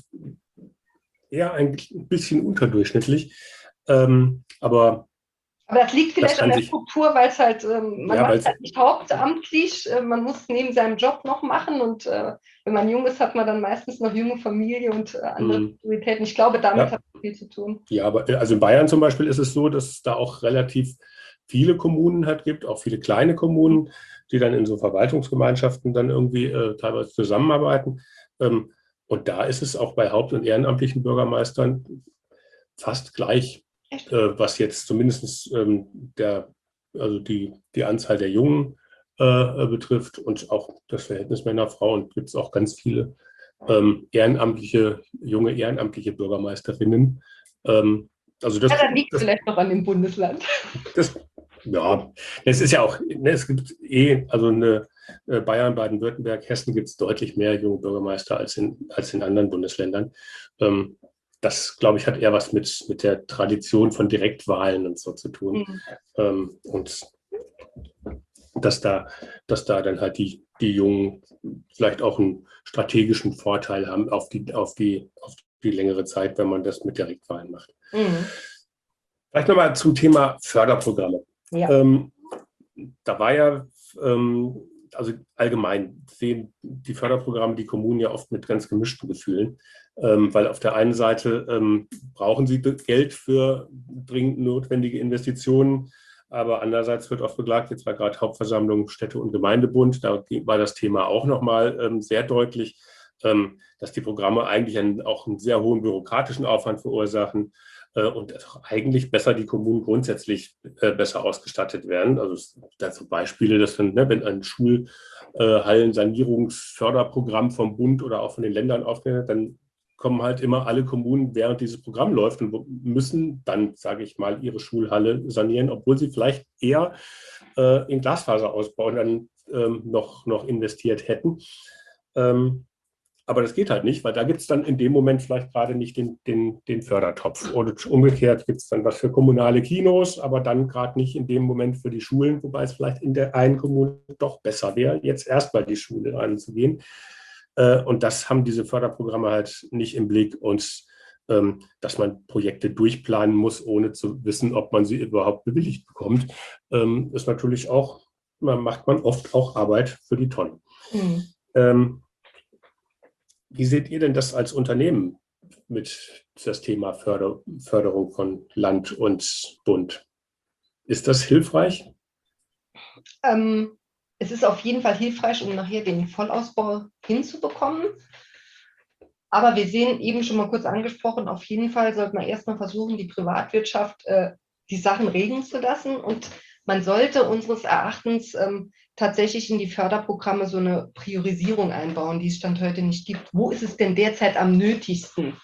eher ein bisschen unterdurchschnittlich. Ähm, aber Aber das liegt vielleicht das an der sich, Struktur, weil es halt, ähm, man ja, macht halt nicht hauptamtlich, äh, man muss neben seinem Job noch machen und äh, wenn man jung ist, hat man dann meistens noch junge Familie und äh, andere mh, Prioritäten. Ich glaube, damit ja. hat es viel zu tun. Ja, aber also in Bayern zum Beispiel ist es so, dass es da auch relativ viele Kommunen hat, gibt, auch viele kleine Kommunen, die dann in so Verwaltungsgemeinschaften dann irgendwie äh, teilweise zusammenarbeiten. Ähm, und da ist es auch bei haupt- und ehrenamtlichen Bürgermeistern fast gleich, äh, was jetzt zumindest ähm, der, also die, die Anzahl der Jungen äh, betrifft und auch das Verhältnis Männer-Frauen. Gibt es auch ganz viele ähm, ehrenamtliche, junge ehrenamtliche Bürgermeisterinnen. Ähm, also das, Ja, dann liegt es das, vielleicht noch an dem Bundesland. Das, ja, es ist ja auch, ne, es gibt eh, also eine äh, Bayern, Baden-Württemberg, Hessen gibt es deutlich mehr junge Bürgermeister als in, als in anderen Bundesländern. Ähm, das, glaube ich, hat eher was mit, mit der Tradition von Direktwahlen und so zu tun. Mhm. Ähm, und dass da, dass da dann halt die, die Jungen vielleicht auch einen strategischen Vorteil haben auf die, auf die, auf die längere Zeit, wenn man das mit Direktwahlen macht. Mhm. Vielleicht nochmal zum Thema Förderprogramme. Ja. Ähm, da war ja, ähm, also allgemein sehen die Förderprogramme die Kommunen ja oft mit ganz gemischten Gefühlen, ähm, weil auf der einen Seite ähm, brauchen sie Geld für dringend notwendige Investitionen, aber andererseits wird oft beklagt, jetzt war gerade Hauptversammlung Städte- und Gemeindebund, da war das Thema auch nochmal ähm, sehr deutlich, ähm, dass die Programme eigentlich einen, auch einen sehr hohen bürokratischen Aufwand verursachen äh, und eigentlich besser die Kommunen grundsätzlich äh, besser ausgestattet werden. Also es gibt da so Beispiele, dass dann, ne, wenn ein Schulhallensanierungsförderprogramm vom Bund oder auch von den Ländern aufgenommen wird, dann kommen halt immer alle Kommunen, während dieses Programm läuft und müssen dann, sage ich mal, ihre Schulhalle sanieren, obwohl sie vielleicht eher äh, in Glasfaserausbau dann ähm, noch, noch investiert hätten. Ähm, aber das geht halt nicht, weil da gibt es dann in dem Moment vielleicht gerade nicht den, den, den Fördertopf. Und umgekehrt gibt es dann was für kommunale Kinos, aber dann gerade nicht in dem Moment für die Schulen, wobei es vielleicht in der einen Kommune doch besser wäre, jetzt erstmal die Schule anzugehen. Und das haben diese Förderprogramme halt nicht im Blick. Und ähm, dass man Projekte durchplanen muss, ohne zu wissen, ob man sie überhaupt bewilligt bekommt, ähm, ist natürlich auch, man macht man oft auch Arbeit für die Tonne. Mhm. Ähm, wie seht ihr denn das als Unternehmen mit das Thema Förder, Förderung von Land und Bund? Ist das hilfreich? Ähm, es ist auf jeden Fall hilfreich, um nachher den Vollausbau hinzubekommen. Aber wir sehen, eben schon mal kurz angesprochen, auf jeden Fall sollte man erstmal versuchen, die Privatwirtschaft äh, die Sachen regeln zu lassen. Und man sollte unseres Erachtens ähm, tatsächlich in die Förderprogramme so eine Priorisierung einbauen, die es Stand heute nicht gibt. Wo ist es denn derzeit am nötigsten?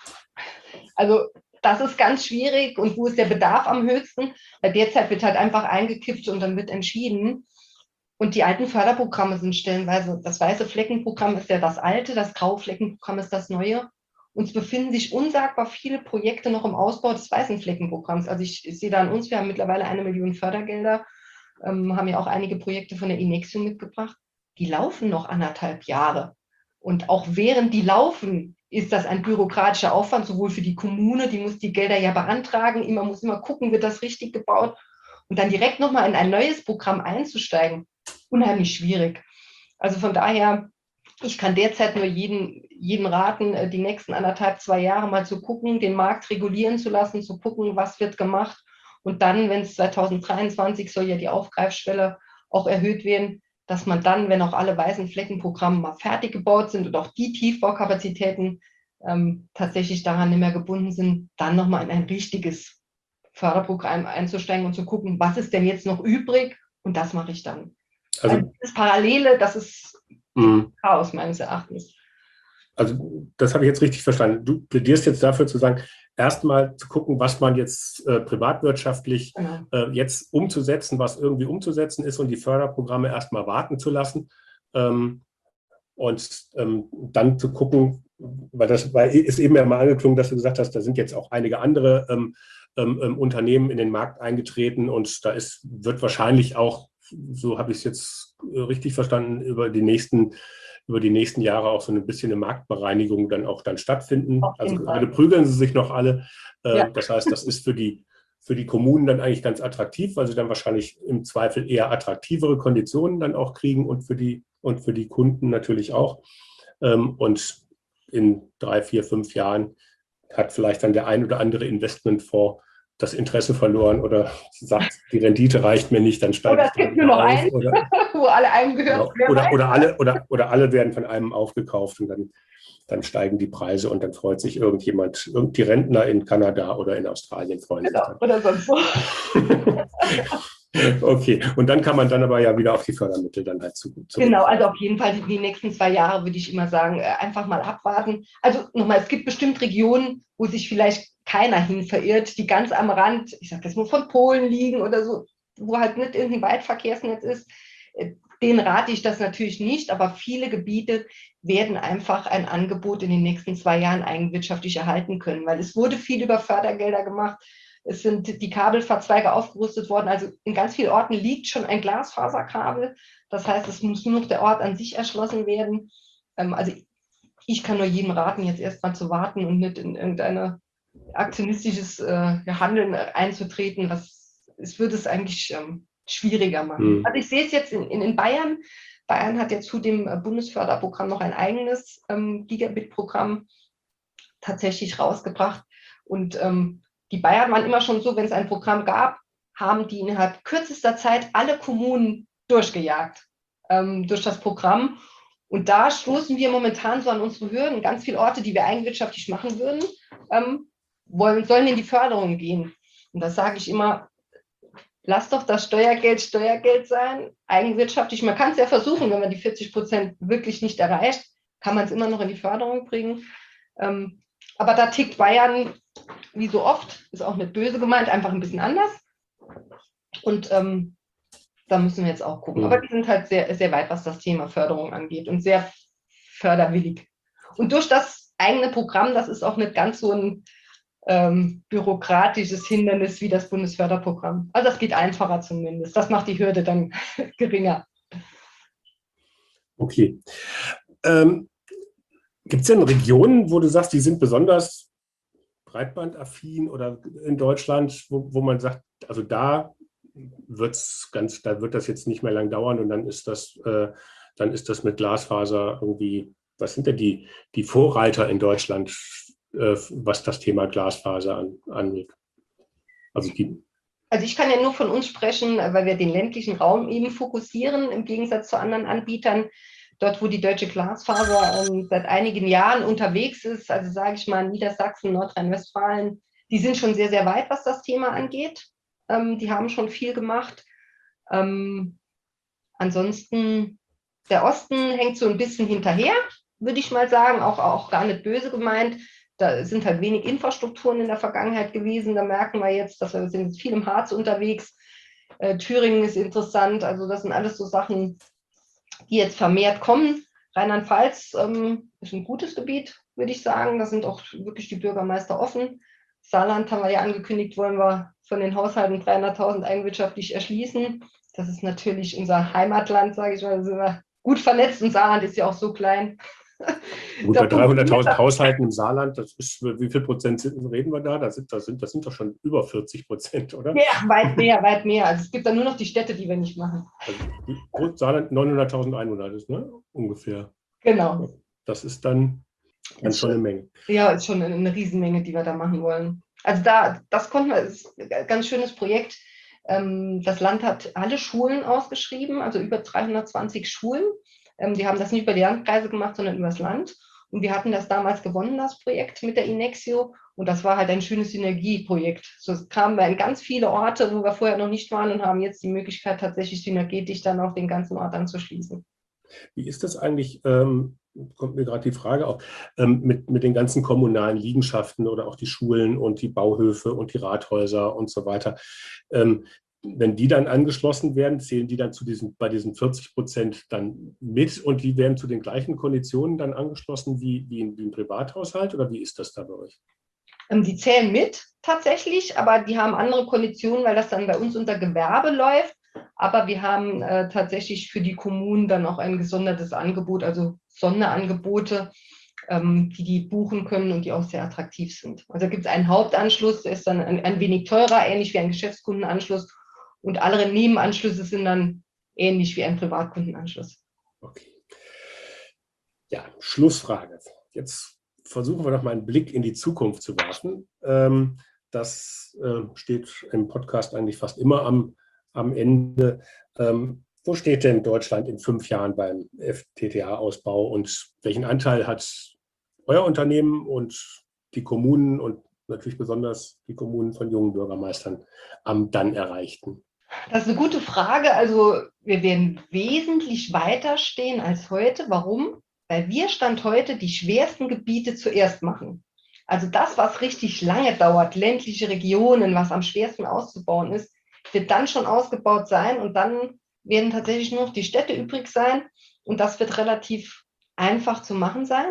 Also das ist ganz schwierig. Und wo ist der Bedarf am höchsten? Weil derzeit wird halt einfach eingekippt und dann wird entschieden. Und die alten Förderprogramme sind stellenweise, das weiße Fleckenprogramm ist ja das alte, das graue Fleckenprogramm ist das neue. Und es befinden sich unsagbar viele Projekte noch im Ausbau des weißen Fleckenprogramms. Also ich, ich sehe da an uns, wir haben mittlerweile eine Million Fördergelder, ähm, haben ja auch einige Projekte von der Inexio mitgebracht. Die laufen noch anderthalb Jahre. Und auch während die laufen, ist das ein bürokratischer Aufwand, sowohl für die Kommune, die muss die Gelder ja beantragen, immer muss immer gucken, wird das richtig gebaut. Und dann direkt nochmal in ein neues Programm einzusteigen, unheimlich schwierig. Also von daher, ich kann derzeit nur jeden, jeden raten, die nächsten anderthalb, zwei Jahre mal zu gucken, den Markt regulieren zu lassen, zu gucken, was wird gemacht. Und dann, wenn es zwanzig dreiundzwanzig soll ja die Aufgreifschwelle auch erhöht werden, dass man dann, wenn auch alle weißen Fleckenprogramme mal fertig gebaut sind und auch die Tiefbaukapazitäten ähm, tatsächlich daran nicht mehr gebunden sind, dann nochmal in ein richtiges Förderprogramm einzusteigen und zu gucken, was ist denn jetzt noch übrig, und das mache ich dann. Also, also das Parallele, das ist Chaos meines Erachtens. Also das habe ich jetzt richtig verstanden. Du plädierst jetzt dafür zu sagen, erstmal zu gucken, was man jetzt äh, privatwirtschaftlich genau. äh, jetzt umzusetzen, was irgendwie umzusetzen ist, und die Förderprogramme erstmal warten zu lassen ähm, und ähm, dann zu gucken, weil das weil ist eben ja mal angeklungen, dass du gesagt hast, da sind jetzt auch einige andere ähm, ähm, Unternehmen in den Markt eingetreten, und da ist, wird wahrscheinlich auch, so habe ich es jetzt richtig verstanden, über die nächsten über die nächsten Jahre auch so ein bisschen eine Marktbereinigung dann auch dann stattfinden. Also gerade prügeln sie sich noch alle. Ja. Das heißt, das ist für die, für die Kommunen dann eigentlich ganz attraktiv, weil sie dann wahrscheinlich im Zweifel eher attraktivere Konditionen dann auch kriegen, und für die, und für die Kunden natürlich auch. Und in drei, vier, fünf Jahren hat vielleicht dann der ein oder andere Investmentfonds das Interesse verloren oder sagt, die Rendite reicht mir nicht, dann steige oder ich da nur noch auf. Ein, oder, wo alle einem gehören. Genau. Oder, oder, alle, oder, oder alle werden von einem aufgekauft, und dann, dann steigen die Preise, und dann freut sich irgendjemand, die Rentner in Kanada oder in Australien freuen genau, sich dann. Oder sonst so. Okay, und dann kann man dann aber ja wieder auf die Fördermittel dann halt zu. Genau, also auf jeden Fall die, die nächsten zwei Jahre würde ich immer sagen, einfach mal abwarten. Also nochmal, es gibt bestimmt Regionen, wo sich vielleicht keiner hin verirrt, die ganz am Rand, ich sage das nur von Polen liegen oder so, wo halt nicht irgendein Weitverkehrsnetz ist. Denen rate ich das natürlich nicht, aber viele Gebiete werden einfach ein Angebot in den nächsten zwei Jahren eigenwirtschaftlich erhalten können, weil es wurde viel über Fördergelder gemacht. Es sind die Kabelverzweige aufgerüstet worden. Also in ganz vielen Orten liegt schon ein Glasfaserkabel. Das heißt, es muss nur noch der Ort an sich erschlossen werden. Also ich kann nur jedem raten, jetzt erstmal zu warten und nicht in irgendein aktionistisches Handeln einzutreten. Was, es würde es eigentlich schwieriger machen. Mhm. Also ich sehe es jetzt in, in, in Bayern. Bayern hat ja zu dem Bundesförderprogramm noch ein eigenes ähm, Gigabit-Programm tatsächlich rausgebracht. Und ähm, die Bayern waren immer schon so, wenn es ein Programm gab, haben die innerhalb kürzester Zeit alle Kommunen durchgejagt ähm, durch das Programm. Und da stoßen wir momentan so an unsere Hürden. Ganz viele Orte, die wir eigenwirtschaftlich machen würden, ähm, wollen, sollen in die Förderung gehen. Und das sage ich immer, lass doch das Steuergeld Steuergeld sein, eigenwirtschaftlich. Man kann es ja versuchen, wenn man die vierzig Prozent wirklich nicht erreicht, kann man es immer noch in die Förderung bringen. Ähm, aber da tickt Bayern, wie so oft, ist auch nicht böse gemeint, einfach ein bisschen anders. Und ähm, da müssen wir jetzt auch gucken. Aber die sind halt sehr, sehr weit, was das Thema Förderung angeht, und sehr förderwillig. Und durch das eigene Programm, das ist auch nicht ganz so ein ähm, bürokratisches Hindernis wie das Bundesförderprogramm. Also das geht einfacher zumindest. Das macht die Hürde dann geringer. Okay. Ähm, gibt es denn Regionen, wo du sagst, die sind besonders breitbandaffin oder in Deutschland, wo, wo man sagt, also da wird's ganz, da wird das jetzt nicht mehr lang dauern und dann ist das, äh, dann ist das mit Glasfaser irgendwie, was sind denn die, die Vorreiter in Deutschland, äh, was das Thema Glasfaser an, angeht? Also die Also ich kann ja nur von uns sprechen, weil wir den ländlichen Raum eben fokussieren, im Gegensatz zu anderen Anbietern. Dort, wo die Deutsche Glasfaser ähm, seit einigen Jahren unterwegs ist, also sage ich mal Niedersachsen, Nordrhein-Westfalen, die sind schon sehr, sehr weit, was das Thema angeht. Ähm, die haben schon viel gemacht. Ähm, ansonsten, der Osten hängt so ein bisschen hinterher, würde ich mal sagen, auch, auch gar nicht böse gemeint. Da sind halt wenig Infrastrukturen in der Vergangenheit gewesen. Da merken wir jetzt, dass wir sind viel im Harz unterwegs. Äh, Thüringen ist interessant. Also das sind alles so Sachen, die jetzt vermehrt kommen. Rheinland-Pfalz ähm, ist ein gutes Gebiet, würde ich sagen. Da sind auch wirklich die Bürgermeister offen. Saarland haben wir ja angekündigt, wollen wir von den Haushalten dreihunderttausend eigenwirtschaftlich erschließen. Das ist natürlich unser Heimatland, sage ich mal. Da sind wir gut vernetzt und Saarland ist ja auch so klein. Gut, bei dreihunderttausend Haushalten im Saarland, das ist, wie viel Prozent reden wir da? Das sind, das sind, das sind doch schon über vierzig Prozent, oder? Ja, weit mehr, weit mehr. Also es gibt dann nur noch die Städte, die wir nicht machen. Also Saarland neunhunderttausendeinhundert ist, ne? Ungefähr. Genau. Das ist dann, dann ist schon eine Menge. Ja, ist schon eine, eine Riesenmenge, die wir da machen wollen. Also da, das konnten wir, das ist ein ganz schönes Projekt. Das Land hat alle Schulen ausgeschrieben, also über dreihundertzwanzig Schulen. Die haben das nicht über die Landkreise gemacht, sondern über das Land. Und wir hatten das damals gewonnen, das Projekt mit der Inexio. Und das war halt ein schönes Synergieprojekt. So kamen wir in ganz viele Orte, wo wir vorher noch nicht waren und haben jetzt die Möglichkeit, tatsächlich synergetisch dann auch den ganzen Ort anzuschließen. Wie ist das eigentlich, ähm, kommt mir gerade die Frage auf, ähm, mit, mit den ganzen kommunalen Liegenschaften oder auch die Schulen und die Bauhöfe und die Rathäuser und so weiter? Ähm, Wenn die dann angeschlossen werden, zählen die dann zu diesen, bei diesen vierzig Prozent dann mit und die werden zu den gleichen Konditionen dann angeschlossen wie, wie, ein, wie ein Privathaushalt oder wie ist das da bei euch? Die zählen mit tatsächlich, aber die haben andere Konditionen, weil das dann bei uns unter Gewerbe läuft. Aber wir haben äh, tatsächlich für die Kommunen dann auch ein gesondertes Angebot, also Sonderangebote, ähm, die die buchen können und die auch sehr attraktiv sind. Also gibt es einen Hauptanschluss, der ist dann ein, ein wenig teurer, ähnlich wie ein Geschäftskundenanschluss. Und alle Nebenanschlüsse sind dann ähnlich wie ein Privatkundenanschluss. Okay. Ja, Schlussfrage. Jetzt versuchen wir noch mal einen Blick in die Zukunft zu werfen. Das steht im Podcast eigentlich fast immer am, am Ende. Wo steht denn Deutschland in fünf Jahren beim F T T H-Ausbau und welchen Anteil hat euer Unternehmen und die Kommunen und natürlich besonders die Kommunen von jungen Bürgermeistern am dann Erreichten? Das ist eine gute Frage. Also wir werden wesentlich weiter stehen als heute. Warum? Weil wir Stand heute die schwersten Gebiete zuerst machen. Also das, was richtig lange dauert, ländliche Regionen, was am schwersten auszubauen ist, wird dann schon ausgebaut sein und dann werden tatsächlich nur noch die Städte übrig sein und das wird relativ einfach zu machen sein.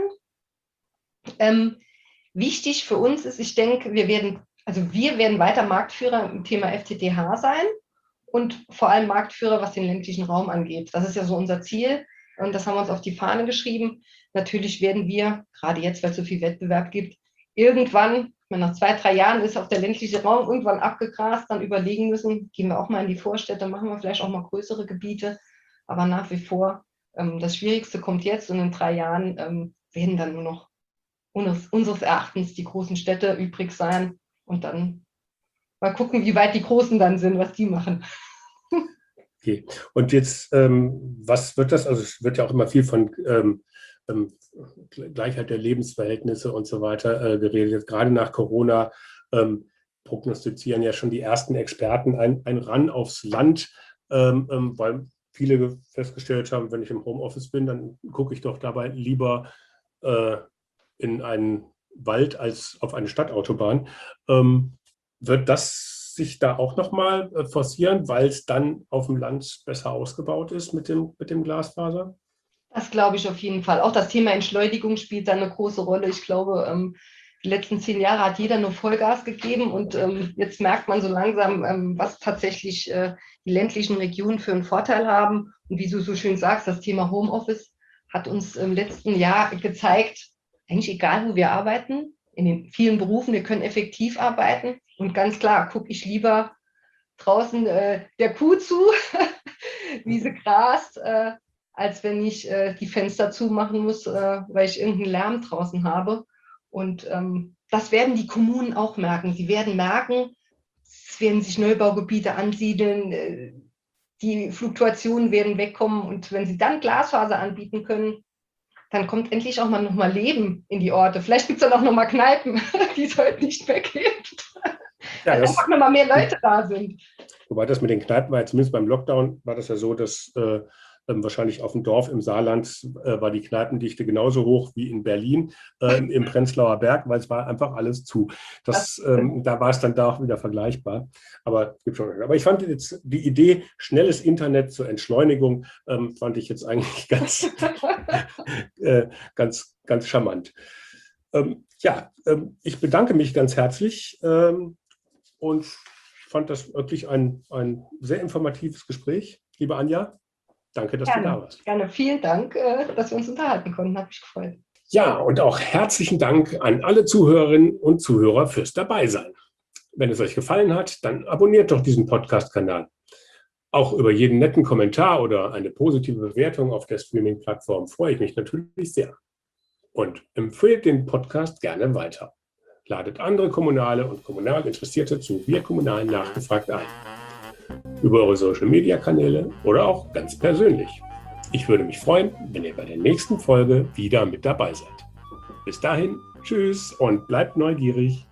Ähm, wichtig für uns ist, ich denke, wir werden, also wir werden weiter Marktführer im Thema F T T H sein. Und vor allem Marktführer, was den ländlichen Raum angeht. Das ist ja so unser Ziel und das haben wir uns auf die Fahne geschrieben. Natürlich werden wir, gerade jetzt, weil es so viel Wettbewerb gibt, irgendwann, wenn nach zwei, drei Jahren ist auch der ländliche Raum irgendwann abgegrast, dann überlegen müssen, gehen wir auch mal in die Vorstädte, machen wir vielleicht auch mal größere Gebiete. Aber nach wie vor, ähm, das Schwierigste kommt jetzt und in drei Jahren ähm, werden dann nur noch unseres, unseres Erachtens die großen Städte übrig sein und dann mal gucken, wie weit die Großen dann sind, was die machen. Okay. Und jetzt, ähm, was wird das? Also es wird ja auch immer viel von ähm, ähm, Gleichheit der Lebensverhältnisse und so weiter äh, geredet. Jetzt gerade nach Corona ähm, prognostizieren ja schon die ersten Experten ein, ein Ran aufs Land, ähm, ähm, weil viele festgestellt haben, wenn ich im Homeoffice bin, dann gucke ich doch dabei lieber äh, in einen Wald als auf eine Stadtautobahn. Ähm, Wird das sich da auch nochmal forcieren, weil es dann auf dem Land besser ausgebaut ist mit dem, mit dem Glasfaser? Das glaube ich auf jeden Fall. Auch das Thema Entschleunigung spielt da eine große Rolle. Ich glaube, ähm, die letzten zehn Jahre hat jeder nur Vollgas gegeben und ähm, jetzt merkt man so langsam, ähm, was tatsächlich äh, die ländlichen Regionen für einen Vorteil haben. Und wie du so schön sagst, das Thema Homeoffice hat uns im letzten Jahr gezeigt, eigentlich egal, wo wir arbeiten, in den vielen Berufen, wir können effektiv arbeiten. Und ganz klar, gucke ich lieber draußen äh, der Kuh zu, wie sie grast, äh, als wenn ich äh, die Fenster zumachen muss, äh, weil ich irgendeinen Lärm draußen habe. Und ähm, das werden die Kommunen auch merken. Sie werden merken, es werden sich Neubaugebiete ansiedeln, äh, die Fluktuationen werden wegkommen. Und wenn sie dann Glasfaser anbieten können, dann kommt endlich auch mal noch mal Leben in die Orte. Vielleicht gibt es dann auch noch mal Kneipen, die es heute nicht mehr gibt. Ja, dass einfach noch mal mehr Leute da sind. Wobei das mit den Kneipen war, zumindest beim Lockdown, war das ja so, dass äh, ähm, wahrscheinlich auf dem Dorf im Saarland äh, war die Kneipendichte genauso hoch wie in Berlin äh, im Prenzlauer Berg, weil es war einfach alles zu. Das, ähm, da war es dann da auch wieder vergleichbar. Aber, gibt schon. Aber ich fand jetzt die Idee, schnelles Internet zur Entschleunigung, ähm, fand ich jetzt eigentlich ganz, äh, ganz, ganz charmant. Ähm, ja, ähm, ich bedanke mich ganz herzlich ähm, und fand das wirklich ein, ein sehr informatives Gespräch. Liebe Anja, danke, dass gerne, du da warst. Gerne, vielen Dank, dass wir uns unterhalten konnten. Hat mich gefreut. Ja, und auch herzlichen Dank an alle Zuhörerinnen und Zuhörer fürs Dabeisein. Wenn es euch gefallen hat, dann abonniert doch diesen Podcast-Kanal. Auch über jeden netten Kommentar oder eine positive Bewertung auf der Streaming-Plattform freue ich mich natürlich sehr. Und empfehlt den Podcast gerne weiter. Ladet andere Kommunale und kommunal Interessierte zu Wir Kommunalen nachgefragt ein. Über eure Social-Media-Kanäle oder auch ganz persönlich. Ich würde mich freuen, wenn ihr bei der nächsten Folge wieder mit dabei seid. Bis dahin, tschüss und bleibt neugierig.